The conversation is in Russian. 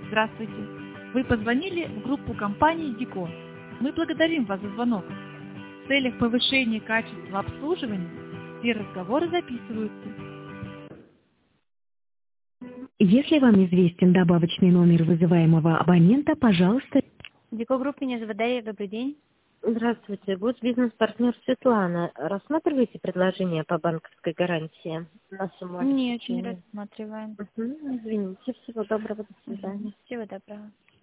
Здравствуйте. Вы позвонили в группу компании ДИКО. Мы благодарим вас за звонок. В целях повышения качества обслуживания все разговоры записываются. Если вам известен добавочный номер вызываемого абонента, пожалуйста. ДИКО Групп, меня зовут Дарья, добрый день. Здравствуйте, госбизнес-партнер Светлана. Рассматриваете предложение по банковской гарантии на сумму Нет, не обеспечения? рассматриваем. Извините, всего доброго, до свидания. Всего доброго.